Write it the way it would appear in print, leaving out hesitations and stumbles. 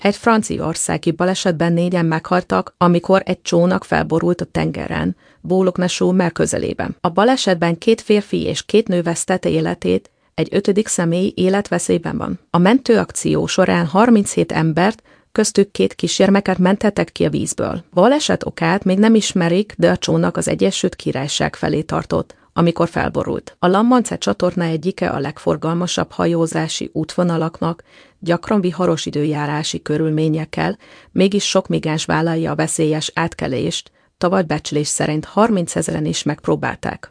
Egy franciaországi balesetben 4-en meghaltak, amikor egy csónak felborult a tengeren, Boulogne-sur-Mer közelében. A balesetben 2 férfi és 2 nő vesztette életét, egy 5. személy életveszélyben van. A mentőakció során 37 embert, köztük 2 kisgyermeket mentettek ki a vízből. Baleset okát még nem ismerik, de a csónak az Egyesült Királyság felé tartott, amikor felborult. A La Manche csatorna egyike a legforgalmasabb hajózási útvonalaknak, gyakran viharos időjárási körülményekkel, mégis sok migráns vállalja a veszélyes átkelést, tavaly becslés szerint 30 000-en is megpróbálták.